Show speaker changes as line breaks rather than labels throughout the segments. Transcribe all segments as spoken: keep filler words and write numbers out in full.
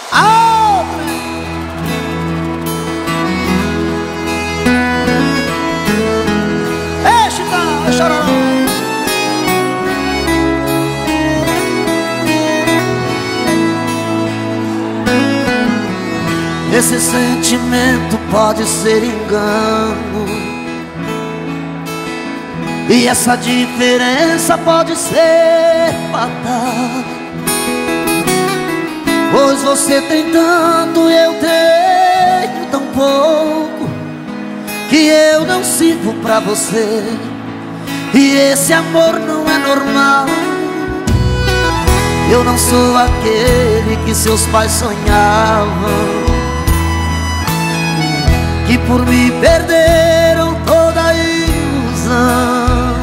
Ah, ei, Chitão, chororó. Esse sentimento pode ser engano, e essa diferença pode ser fatal. Pois você tem tanto e eu tenho tão pouco, que eu não sirvo pra você, e esse amor não é normal. Eu não sou aquele que seus pais sonhavam, que por me perderam toda a ilusão.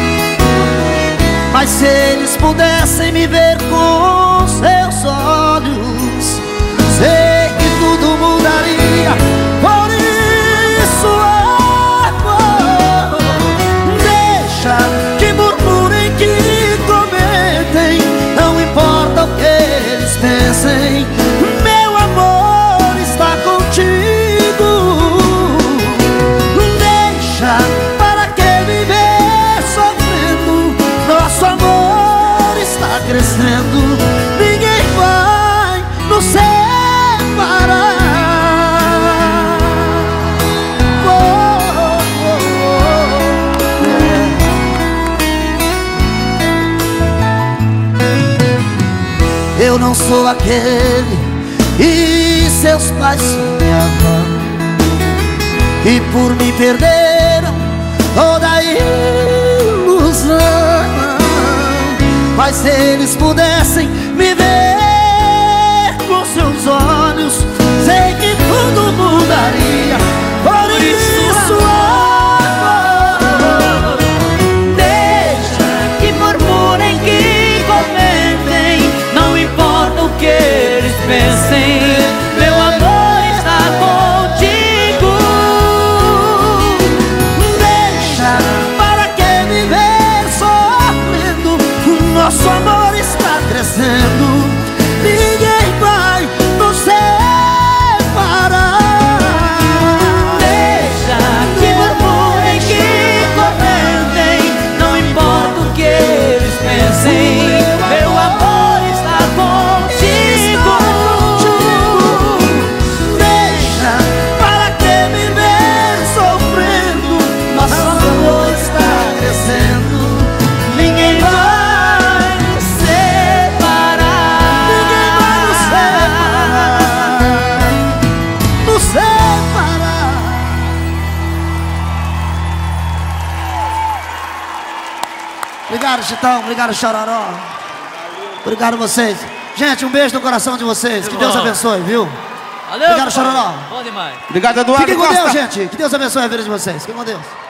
Mas se eles pudessem me ver com seus olhos, sei que tudo mudaria. Por isso, amor, deixa que murmurem, que comentem, não importa o que eles pensem, meu amor está contigo. Crescendo, ninguém vai nos separar. Oh, oh, oh, yeah. Eu não sou aquele e seus pais sonhavam, que por me perderam toda a ilusão. Mas se eles pudessem me ver com seus olhos, sei que tudo mudaria. Por isso, amor,
deixa que murmurem, que comentem, não importa o que eles pensem, meu amor está contigo.
Deixa, para que me ver sofrendo, nosso amor está crescendo, ninguém vai nos separar.
Deixa que murmurem, que comentem, não importa o que eles pensem, meu amor está contigo.
Deixa, para que me ver sofrendo, nosso amor está crescendo, ninguém vai Obrigado, Chitão. Obrigado, Chororó. Obrigado a vocês. Gente, um beijo no coração de vocês. Que Deus abençoe, viu?
Valeu,
obrigado, Chororó.
Bom demais.
Obrigado, Eduardo
Fiquem com
Costa.
Deus, gente. Que Deus abençoe a vida de vocês. Fiquem com Deus.